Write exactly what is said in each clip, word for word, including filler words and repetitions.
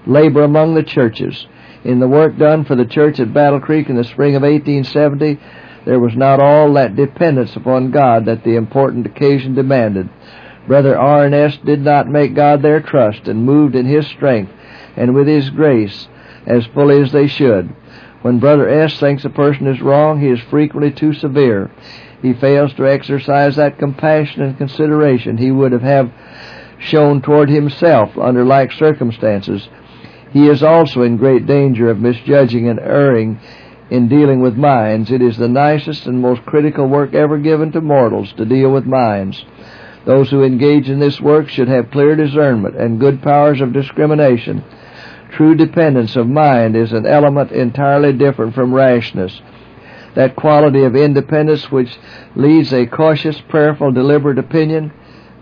labor among the churches. In the work done for the church at Battle Creek in the spring of eighteen seventy, there was not all that dependence upon God that the important occasion demanded. Brother R and S did not make God their trust, and moved in His strength and with His grace as fully as they should. When Brother S thinks a person is wrong, he is frequently too severe. He fails to exercise that compassion and consideration he would have, have shown toward himself under like circumstances. He is also in great danger of misjudging and erring in dealing with minds. It is the nicest and most critical work ever given to mortals, to deal with minds. Those who engage in this work should have clear discernment and good powers of discrimination. True dependence of mind is an element entirely different from rashness. That quality of independence which leads a cautious, prayerful, deliberate opinion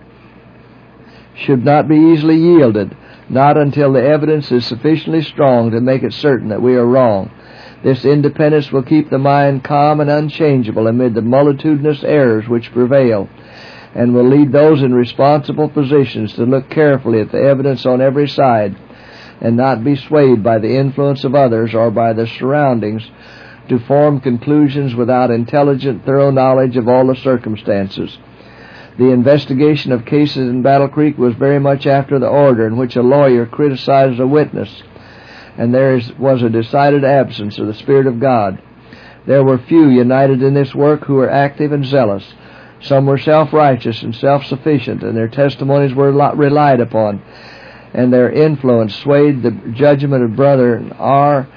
should not be easily yielded, not until the evidence is sufficiently strong to make it certain that we are wrong. This independence will keep the mind calm and unchangeable amid the multitudinous errors which prevail, and will lead those in responsible positions to look carefully at the evidence on every side, and not be swayed by the influence of others or by the surroundings to form conclusions without intelligent, thorough knowledge of all the circumstances. The investigation of cases in Battle Creek was very much after the order in which a lawyer criticizes a witness, and there is, was a decided absence of the Spirit of God. There were few united in this work who were active and zealous. Some were self-righteous and self-sufficient, and their testimonies were relied upon, and their influence swayed the judgment of Brother R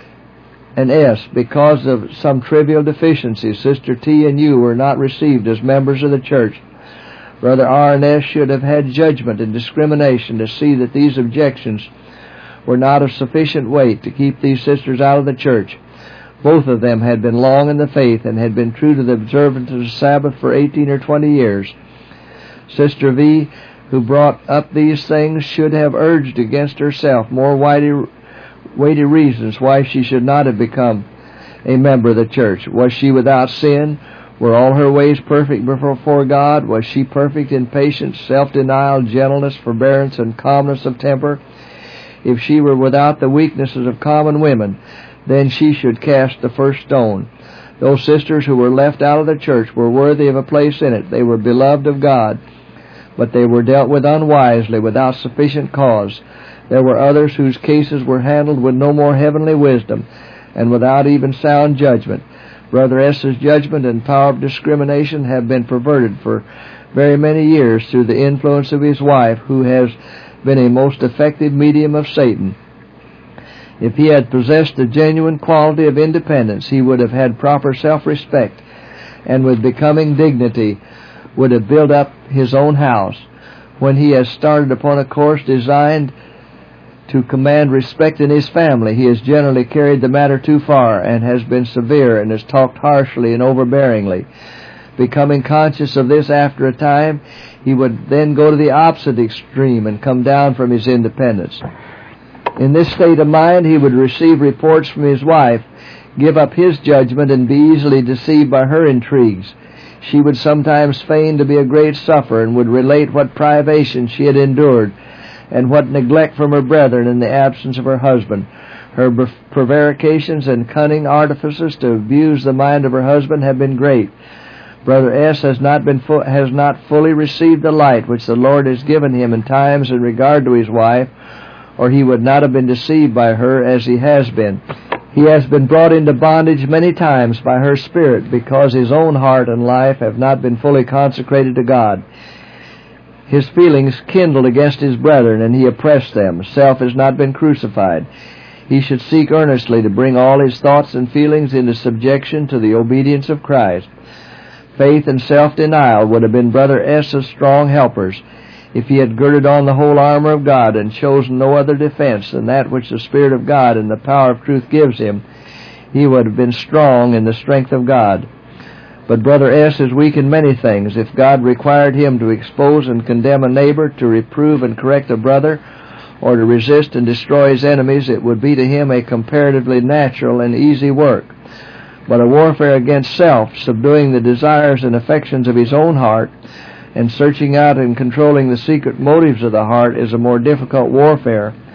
and S. Because of some trivial deficiencies, Sister T and U were not received as members of the church. Brother R and S should have had judgment and discrimination to see that these objections were not of sufficient weight to keep these sisters out of the church. Both of them had been long in the faith and had been true to the observance of the Sabbath for eighteen or twenty years. Sister V, who brought up these things, should have urged against herself more weighty, weighty reasons why she should not have become a member of the church. Was she without sin? Were all her ways perfect before God? Was she perfect in patience, self-denial, gentleness, forbearance, and calmness of temper? If she were without the weaknesses of common women, then she should cast the first stone. Those sisters who were left out of the church were worthy of a place in it. They were beloved of God, but they were dealt with unwisely, without sufficient cause. There were others whose cases were handled with no more heavenly wisdom, and without even sound judgment. Brother S.'s judgment and power of discrimination have been perverted for very many years through the influence of his wife, who has been a most effective medium of Satan. If he had possessed the genuine quality of independence, he would have had proper self-respect, and with becoming dignity would have built up his own house. When he has started upon a course designed to command respect in his family, he has generally carried the matter too far, and has been severe, and has talked harshly and overbearingly. Becoming conscious of this after a time, he would then go to the opposite extreme and come down from his independence. In this state of mind, he would receive reports from his wife, give up his judgment, and be easily deceived by her intrigues. She would sometimes feign to be a great sufferer, and would relate what privation she had endured, and what neglect from her brethren in the absence of her husband. Her prevarications and cunning artifices to abuse the mind of her husband have been great. Brother S. has not been fu- has not fully received the light which the Lord has given him in times in regard to his wife, or he would not have been deceived by her as he has been. He has been brought into bondage many times by her spirit, because his own heart and life have not been fully consecrated to God. His feelings kindled against his brethren, and he oppressed them. Self has not been crucified. He should seek earnestly to bring all his thoughts and feelings into subjection to the obedience of Christ. Faith and self-denial would have been Brother S.'s strong helpers if he had girded on the whole armor of God and chosen no other defense than that which the Spirit of God and the power of truth gives him. He would have been strong in the strength of God. But Brother S. is weak in many things. If God required him to expose and condemn a neighbor, to reprove and correct a brother, or to resist and destroy his enemies, it would be to him a comparatively natural and easy work. But a warfare against self, subduing the desires and affections of his own heart, and searching out and controlling the secret motives of the heart, is a more difficult warfare.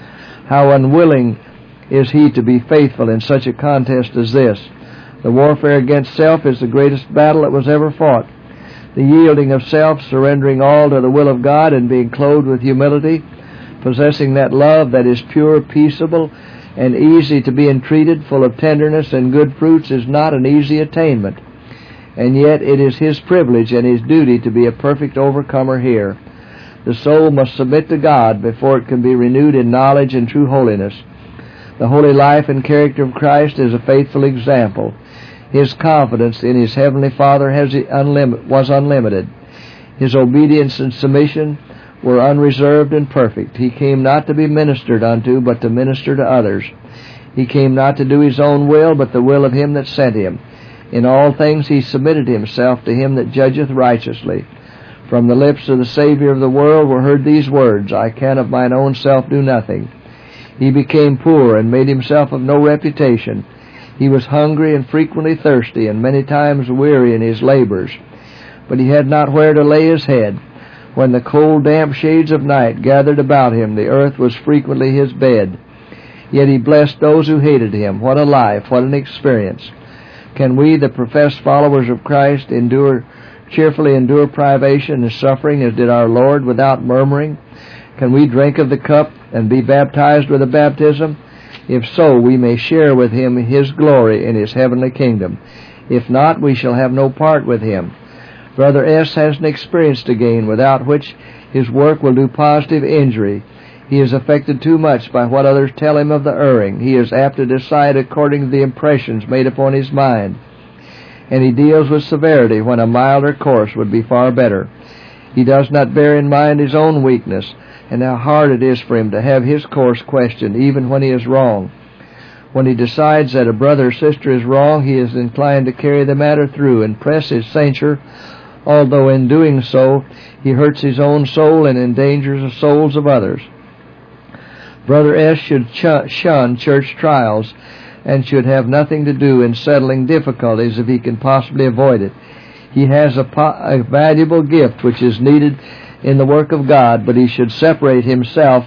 How unwilling is he to be faithful in such a contest as this? The warfare against self is the greatest battle that was ever fought. The yielding of self, surrendering all to the will of God, and being clothed with humility, possessing that love that is pure, peaceable, and easy to be entreated, full of tenderness and good fruits, is not an easy attainment. And yet it is his privilege and his duty to be a perfect overcomer here. The soul must submit to God before it can be renewed in knowledge and true holiness. The holy life and character of Christ is a faithful example. His confidence in his heavenly Father has unlim- was unlimited. His obedience and submission were unreserved and perfect. He came not to be ministered unto, but to minister to others. He came not to do his own will, but the will of him that sent him. In all things he submitted himself to him that judgeth righteously. From the lips of the Savior of the world were heard these words, I can of mine own self do nothing. He became poor and made himself of no reputation. He was hungry and frequently thirsty, and many times weary in his labors. But he had not where to lay his head. When the cold, damp shades of night gathered about him, the earth was frequently his bed. Yet he blessed those who hated him. What a life, what an experience. Can we, the professed followers of Christ, endure cheerfully endure privation and suffering as did our Lord without murmuring? Can we drink of the cup and be baptized with a baptism? If so, we may share with him his glory in his heavenly kingdom. If not, we shall have no part with him. Brother S. has an experience to gain without which his work will do positive injury. He is affected too much by what others tell him of the erring. He is apt to decide according to the impressions made upon his mind. And he deals with severity when a milder course would be far better. He does not bear in mind his own weakness, and how hard it is for him to have his course questioned, even when he is wrong. When he decides that a brother or sister is wrong, he is inclined to carry the matter through and press his censure, although in doing so he hurts his own soul and endangers the souls of others. Brother S. should shun church trials and should have nothing to do in settling difficulties if he can possibly avoid it. He has a, po- a valuable gift which is needed in the work of God, but he should separate himself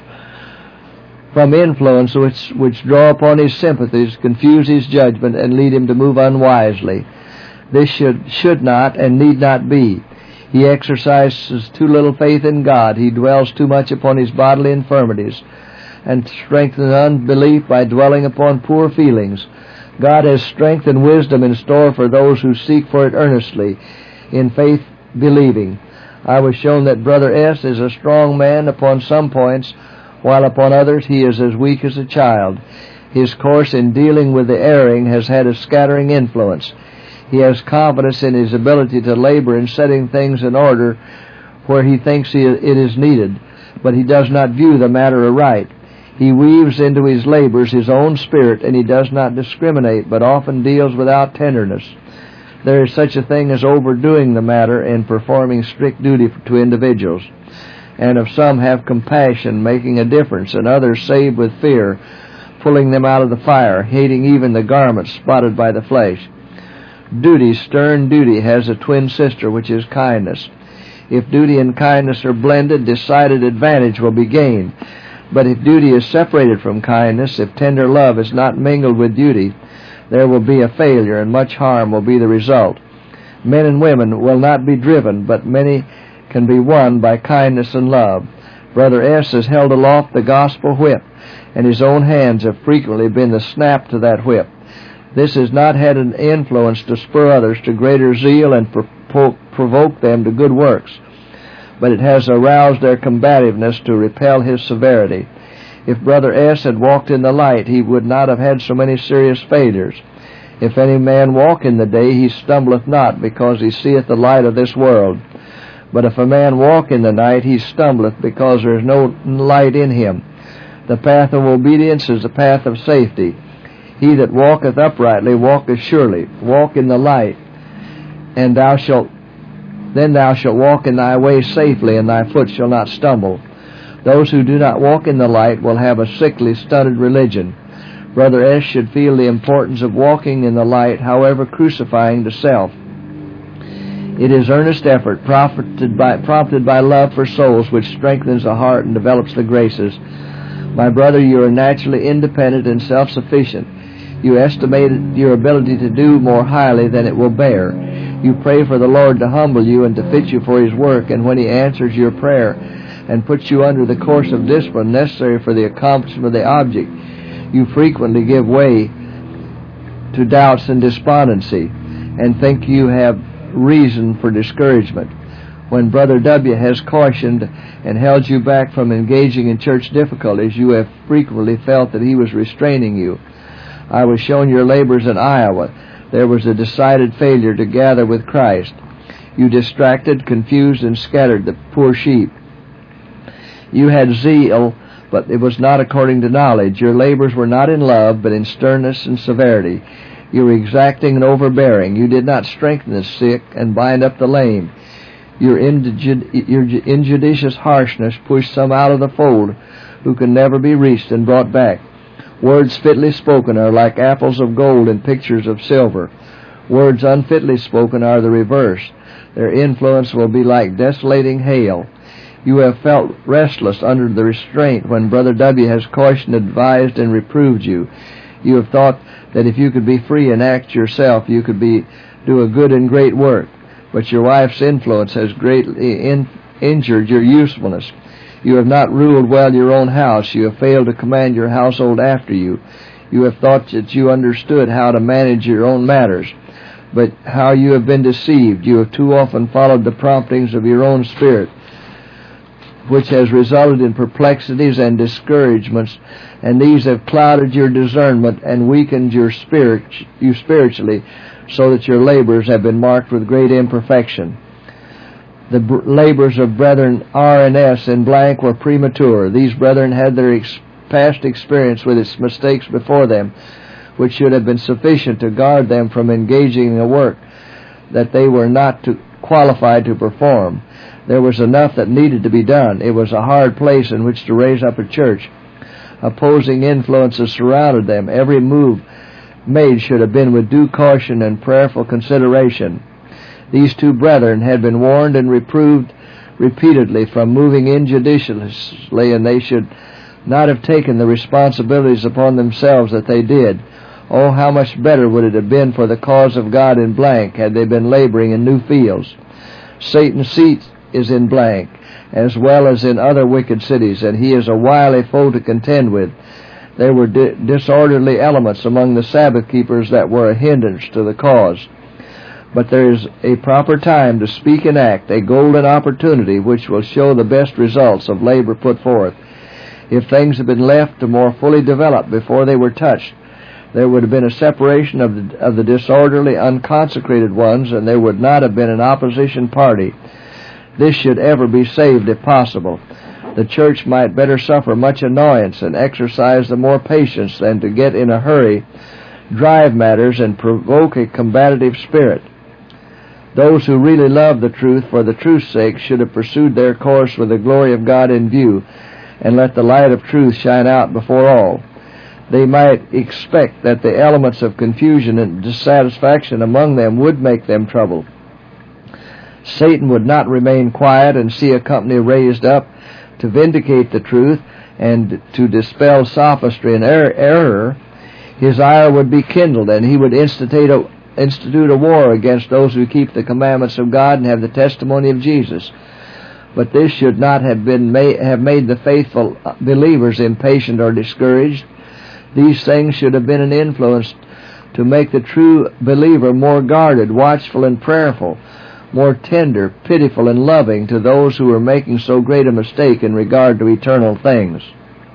from influence which, which draw upon his sympathies, confuse his judgment, and lead him to move unwisely. This should, should not and need not be. He exercises too little faith in God. He dwells too much upon his bodily infirmities, and strengthens unbelief by dwelling upon poor feelings. God has strength and wisdom in store for those who seek for it earnestly, in faith believing. I was shown that Brother S. is a strong man upon some points, while upon others he is as weak as a child. His course in dealing with the erring has had a scattering influence. He has confidence in his ability to labor in setting things in order where he thinks he, it is needed, but he does not view the matter aright. He weaves into his labors his own spirit, and he does not discriminate, but often deals without tenderness. There is such a thing as overdoing the matter in performing strict duty to individuals. And of some have compassion, making a difference, and others save with fear, pulling them out of the fire, hating even the garments spotted by the flesh. Duty, stern duty, has a twin sister, which is kindness. If duty and kindness are blended, decided advantage will be gained. But if duty is separated from kindness, if tender love is not mingled with duty, there will be a failure, and much harm will be the result. Men and women will not be driven, but many can be won by kindness and love. Brother S. has held aloft the gospel whip, and his own hands have frequently been the snap to that whip. This has not had an influence to spur others to greater zeal and pro- provoke them to good works, but it has aroused their combativeness to repel his severity. If Brother S. had walked in the light, he would not have had so many serious failures. If any man walk in the day, he stumbleth not, because he seeth the light of this world. But if a man walk in the night, he stumbleth, because there is no light in him. The path of obedience is the path of safety. He that walketh uprightly walketh surely. Walk in the light, and thou shalt then thou shalt walk in thy way safely, and thy foot shall not stumble. Those who do not walk in the light will have a sickly, stunted religion. Brother S. should feel the importance of walking in the light, however crucifying to self. It is earnest effort, prompted by, prompted by love for souls, which strengthens the heart and develops the graces. My brother, you are naturally independent and self-sufficient. You estimate your ability to do more highly than it will bear. You pray for the Lord to humble you and to fit you for His work, and when He answers your prayer and puts you under the course of discipline necessary for the accomplishment of the object, you frequently give way to doubts and despondency and think you have reason for discouragement. When Brother W. has cautioned and held you back from engaging in church difficulties, you have frequently felt that he was restraining you. I was shown your labors in Iowa. There was a decided failure to gather with Christ. You distracted, confused, and scattered the poor sheep. You had zeal, but it was not according to knowledge. Your labors were not in love, but in sternness and severity. You were exacting and overbearing. You did not strengthen the sick and bind up the lame. Your injudicious harshness pushed some out of the fold who can never be reached and brought back. Words fitly spoken are like apples of gold and pictures of silver. Words unfitly spoken are the reverse. Their influence will be like desolating hail. You have felt restless under the restraint when Brother W. has cautioned, advised, and reproved you. You have thought that if you could be free and act yourself, you could be do a good and great work. But your wife's influence has greatly in, injured your usefulness. You have not ruled well your own house. You have failed to command your household after you. You have thought that you understood how to manage your own matters, but how you have been deceived. You have too often followed the promptings of your own spirit, which has resulted in perplexities and discouragements, and these have clouded your discernment and weakened your spirit, you spiritually, so that your labors have been marked with great imperfection. The br- labors of brethren R and S in blank were premature. These brethren had their ex- past experience with its mistakes before them, which should have been sufficient to guard them from engaging in a work that they were not to, qualified to perform. There was enough that needed to be done. It was a hard place in which to raise up a church. Opposing influences surrounded them. Every move made should have been with due caution and prayerful consideration. These two brethren had been warned and reproved repeatedly from moving injudiciously, and they should not have taken the responsibilities upon themselves that they did. Oh, how much better would it have been for the cause of God in blank had they been laboring in new fields. Satan's seat is in blank, as well as in other wicked cities, and he is a wily foe to contend with. There were di- disorderly elements among the Sabbath keepers that were a hindrance to the cause. But there is a proper time to speak and act, a golden opportunity which will show the best results of labor put forth. If things had been left to more fully develop before they were touched, there would have been a separation of the, of the disorderly, unconsecrated ones, and there would not have been an opposition party. This should ever be saved if possible. The church might better suffer much annoyance and exercise the more patience than to get in a hurry, drive matters, and provoke a combative spirit. Those who really love the truth for the truth's sake should have pursued their course with the glory of God in view, and let the light of truth shine out before all. They might expect that the elements of confusion and dissatisfaction among them would make them troubled. Satan would not remain quiet and see a company raised up to vindicate the truth and to dispel sophistry and er- error. His ire would be kindled, and he would institute a, institute a war against those who keep the commandments of God and have the testimony of Jesus. But this should not have been ma- have made the faithful believers impatient or discouraged. These things should have been an influence to make the true believer more guarded, watchful, and prayerful, more tender, pitiful, and loving to those who are making so great a mistake in regard to eternal things.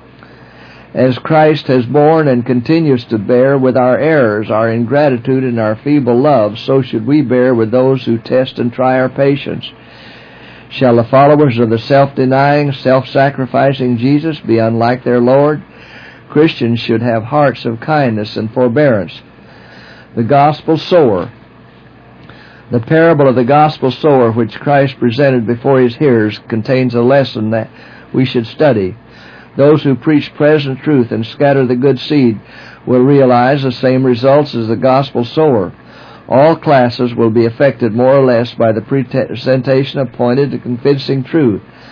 As Christ has borne and continues to bear with our errors, our ingratitude, and our feeble love, so should we bear with those who test and try our patience. Shall the followers of the self-denying, self-sacrificing Jesus be unlike their Lord? Christians should have hearts of kindness and forbearance. The Gospel Sower. The parable of the Gospel Sower, which Christ presented before his hearers, contains a lesson that we should study. Those who preach present truth and scatter the good seed will realize the same results as the Gospel Sower. All classes will be affected more or less by the presentation of pointed and convincing truth.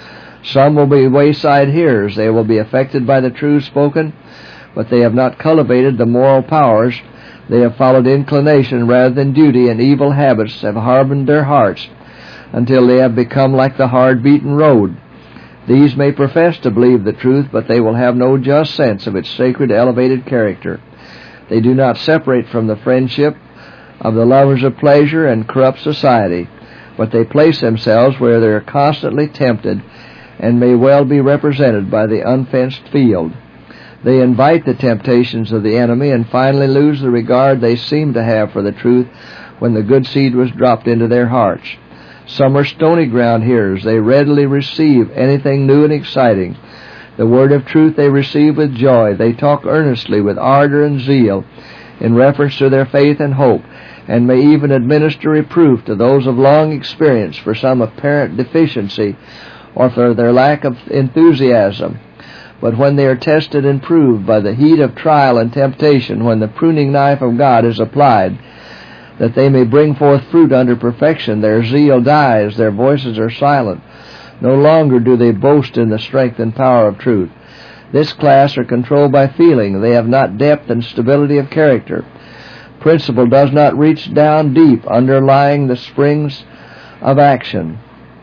Some will be wayside hearers. They will be affected by the truth spoken, but they have not cultivated the moral powers. They have followed inclination rather than duty, and evil habits have hardened their hearts until they have become like the hard-beaten road. These may profess to believe the truth, but they will have no just sense of its sacred, elevated character. They do not separate from the friendship of the lovers of pleasure and corrupt society, but they place themselves where they are constantly tempted and may well be represented by the unfenced field. They invite the temptations of the enemy and finally lose the regard they seem to have for the truth when the good seed was dropped into their hearts. Some are stony ground hearers. They readily receive anything new and exciting. The word of truth they receive with joy. They talk earnestly with ardor and zeal in reference to their faith and hope, and may even administer reproof to those of long experience for some apparent deficiency or for their lack of enthusiasm. But when they are tested and proved by the heat of trial and temptation, when the pruning knife of God is applied, that they may bring forth fruit unto perfection, their zeal dies, their voices are silent. No longer do they boast in the strength and power of truth. This class are controlled by feeling. They have not depth and stability of character. Principle does not reach down deep, underlying the springs of action.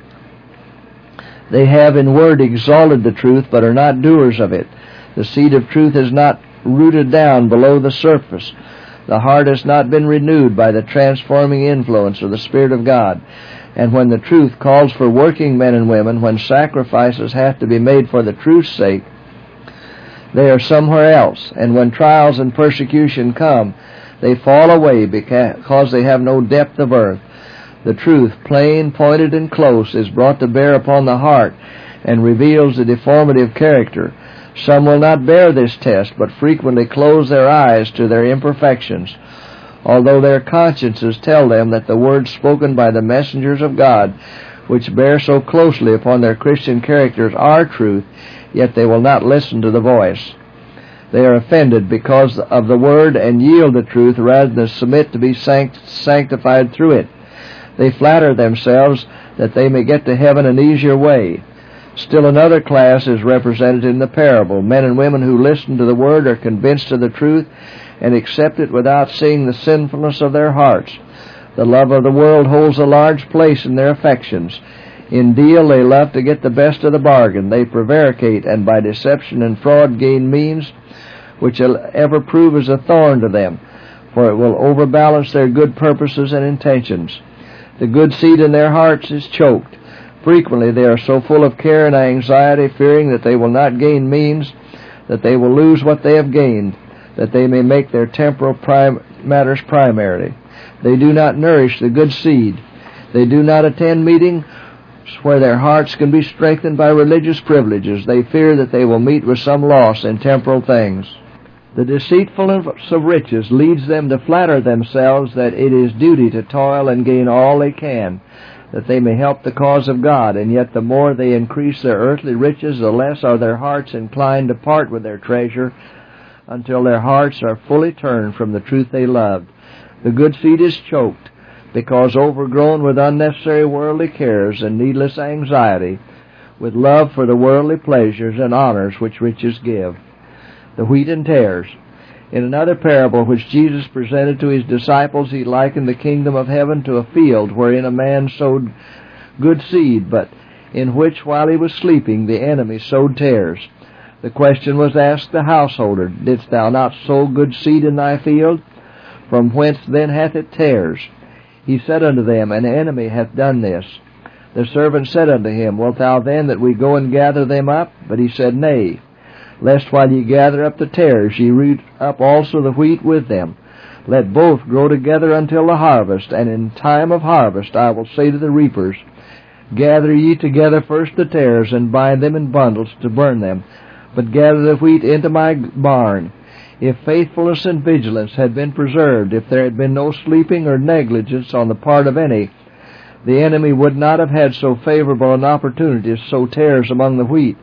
They have in word exalted the truth, but are not doers of it. The seed of truth is not rooted down below the surface. The heart has not been renewed by the transforming influence of the Spirit of God. And when the truth calls for working men and women, when sacrifices have to be made for the truth's sake, they are somewhere else. And when trials and persecution come, they fall away because they have no depth of earth. The truth, plain, pointed, and close, is brought to bear upon the heart and reveals the deformity of character. Some will not bear this test, but frequently close their eyes to their imperfections, although their consciences tell them that the words spoken by the messengers of God, which bear so closely upon their Christian characters, are truth, yet they will not listen to the voice. They are offended because of the word and yield the truth rather than submit to be sanct- sanctified through it. They flatter themselves that they may get to heaven an easier way. Still another class is represented in the parable. Men and women who listen to the word are convinced of the truth and accept it without seeing the sinfulness of their hearts. The love of the world holds a large place in their affections. In deal, they love to get the best of the bargain. They prevaricate and by deception and fraud gain means which will ever prove as a thorn to them, for it will overbalance their good purposes and intentions. The good seed in their hearts is choked. Frequently they are so full of care and anxiety, fearing that they will not gain means, that they will lose what they have gained, that they may make their temporal prim- matters primary. They do not nourish the good seed. They do not attend meetings where their hearts can be strengthened by religious privileges. They fear that they will meet with some loss in temporal things. The deceitfulness of riches leads them to flatter themselves that it is duty to toil and gain all they can, that they may help the cause of God, and yet the more they increase their earthly riches, the less are their hearts inclined to part with their treasure, until their hearts are fully turned from the truth they loved. The good seed is choked, because overgrown with unnecessary worldly cares and needless anxiety, with love for the worldly pleasures and honors which riches give. The wheat and tares. In another parable which Jesus presented to his disciples, he likened the kingdom of heaven to a field wherein a man sowed good seed, but in which, while he was sleeping, the enemy sowed tares. The question was asked the householder, Didst thou not sow good seed in thy field? From whence then hath it tares? He said unto them, An enemy hath done this. The servant said unto him, Wilt thou then that we go and gather them up? But he said, Nay, lest while ye gather up the tares, ye root up also the wheat with them. Let both grow together until the harvest, and in time of harvest I will say to the reapers, Gather ye together first the tares, and bind them in bundles to burn them, but gather the wheat into my barn. If faithfulness and vigilance had been preserved, if there had been no sleeping or negligence on the part of any, the enemy would not have had so favorable an opportunity to sow tares among the wheat.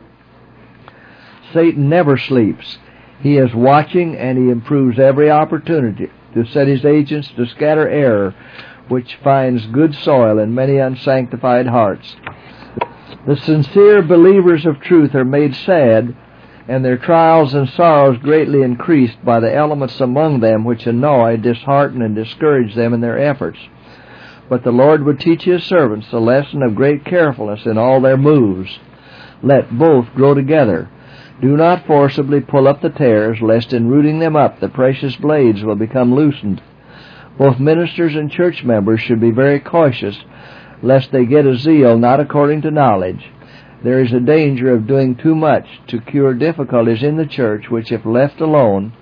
Satan never sleeps. He is watching, and he improves every opportunity to set his agents to scatter error, which finds good soil in many unsanctified hearts. The sincere believers of truth are made sad, and their trials and sorrows greatly increased by the elements among them which annoy, dishearten, and discourage them in their efforts. But the Lord would teach His servants the lesson of great carefulness in all their moves. Let both grow together. Do not forcibly pull up the tares, lest in rooting them up the precious blades will become loosened. Both ministers and church members should be very cautious, lest they get a zeal not according to knowledge. There is a danger of doing too much to cure difficulties in the church, which, if left alone,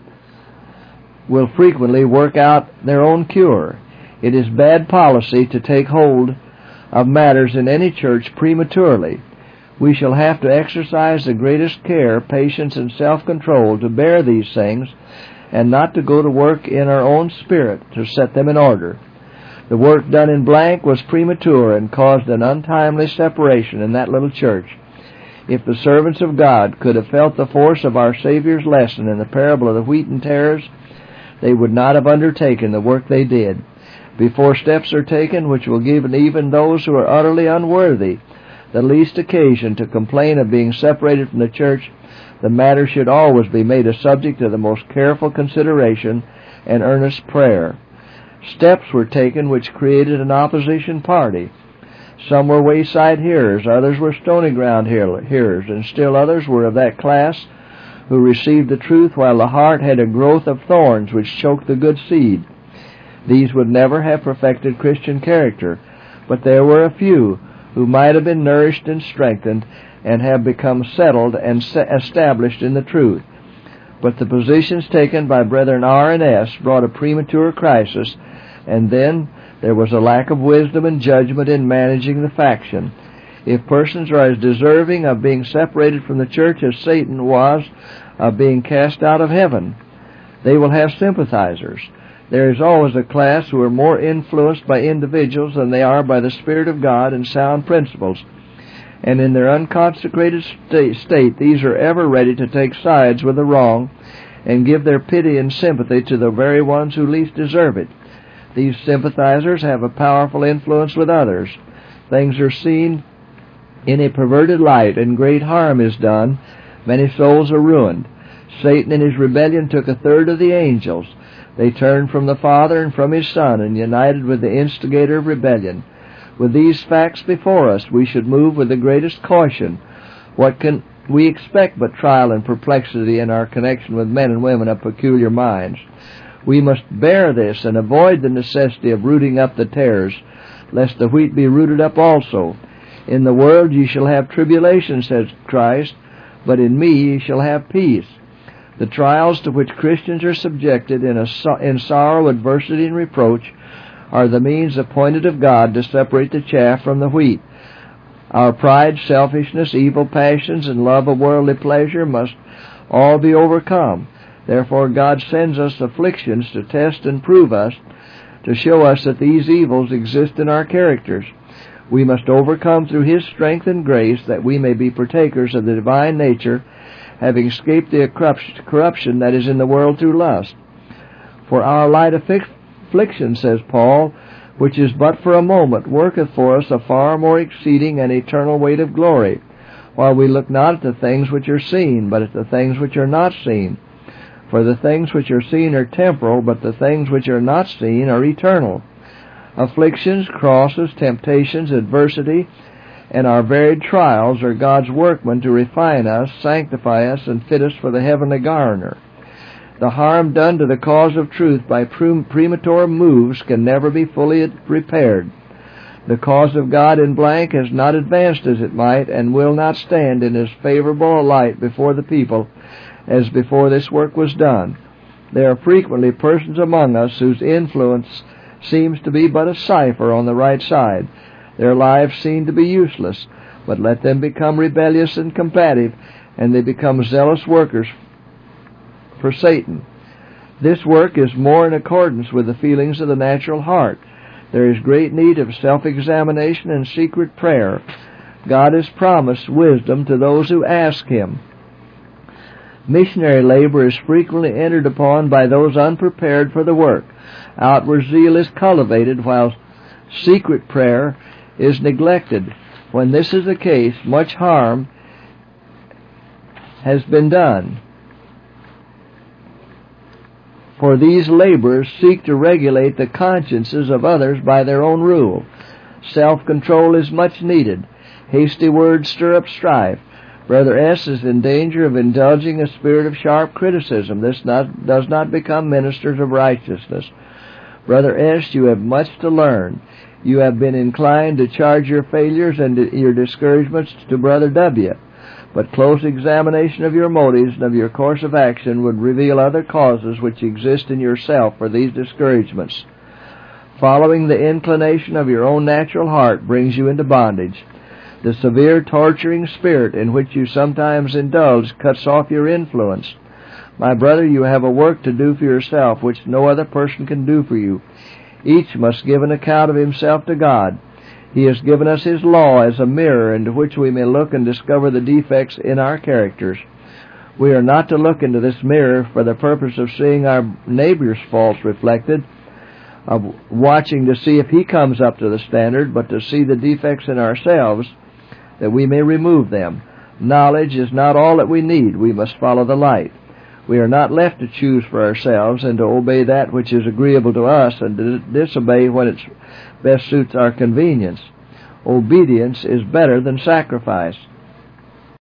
will frequently work out their own cure. It is bad policy to take hold of matters in any church prematurely. We shall have to exercise the greatest care, patience, and self-control to bear these things, and not to go to work in our own spirit to set them in order. The work done in blank was premature and caused an untimely separation in that little church. If the servants of God could have felt the force of our Savior's lesson in the parable of the wheat and tares, they would not have undertaken the work they did. Before steps are taken which will give even those who are utterly unworthy the least occasion to complain of being separated from the church, the matter should always be made a subject of the most careful consideration and earnest prayer. Steps were taken which created an opposition party. Some were wayside hearers, others were stony ground hearers, and still others were of that class who received the truth while the heart had a growth of thorns which choked the good seed. These would never have perfected Christian character, but there were a few who might have been nourished and strengthened and have become settled and established in the truth. But the positions taken by Brethren R and S brought a premature crisis, and then there was a lack of wisdom and judgment in managing the faction. If persons are as deserving of being separated from the church as Satan was of being cast out of heaven, they will have sympathizers. There is always a class who are more influenced by individuals than they are by the Spirit of God and sound principles. And in their unconsecrated state, these are ever ready to take sides with the wrong and give their pity and sympathy to the very ones who least deserve it. These sympathizers have a powerful influence with others. Things are seen in a perverted light, and great harm is done. Many souls are ruined. Satan in his rebellion took a third of the angels. They turned from the Father and from His Son and united with the instigator of rebellion. With these facts before us, we should move with the greatest caution. What can we expect but trial and perplexity in our connection with men and women of peculiar minds? We must bear this and avoid the necessity of rooting up the tares, lest the wheat be rooted up also. In the world ye shall have tribulation, says Christ, but in me ye shall have peace. The trials to which Christians are subjected in, a, in sorrow, adversity, and reproach are the means appointed of God to separate the chaff from the wheat. Our pride, selfishness, evil passions, and love of worldly pleasure must all be overcome. Therefore God sends us afflictions to test and prove us, to show us that these evils exist in our characters. We must overcome through His strength and grace, that we may be partakers of the divine nature, having escaped the corruption that is in the world through lust. For our light affliction, says Paul, which is but for a moment, worketh for us a far more exceeding and eternal weight of glory, while we look not at the things which are seen, but at the things which are not seen. For the things which are seen are temporal, but the things which are not seen are eternal. Afflictions, crosses, temptations, adversity, and our varied trials are God's workmen to refine us, sanctify us, and fit us for the heavenly garner. The harm done to the cause of truth by premature moves can never be fully repaired. The cause of God in blank has not advanced as it might, and will not stand in as favorable a light before the people as before this work was done. There are frequently persons among us whose influence seems to be but a cipher on the right side. Their lives seem to be useless, but let them become rebellious and combative, and they become zealous workers for Satan. This work is more in accordance with the feelings of the natural heart. There is great need of self-examination and secret prayer. God has promised wisdom to those who ask Him. Missionary labor is frequently entered upon by those unprepared for the work. Outward zeal is cultivated, while secret prayer is neglected. When this is the case, much harm has been done. For these laborers seek to regulate the consciences of others by their own rule. Self-control is much needed. Hasty words stir up strife. Brother S. is in danger of indulging a spirit of sharp criticism. This not, does not become ministers of righteousness. Brother S., you have much to learn. You have been inclined to charge your failures and your discouragements to Brother W., but close examination of your motives and of your course of action would reveal other causes which exist in yourself for these discouragements. Following the inclination of your own natural heart brings you into bondage. The severe torturing spirit in which you sometimes indulge cuts off your influence. My brother, you have a work to do for yourself which no other person can do for you. Each must give an account of himself to God. He has given us His law as a mirror into which we may look and discover the defects in our characters. We are not to look into this mirror for the purpose of seeing our neighbor's faults reflected, of watching to see if he comes up to the standard, but to see the defects in ourselves, that we may remove them. Knowledge is not all that we need. We must follow the light. We are not left to choose for ourselves and to obey that which is agreeable to us and to disobey when it best suits our convenience. Obedience is better than sacrifice.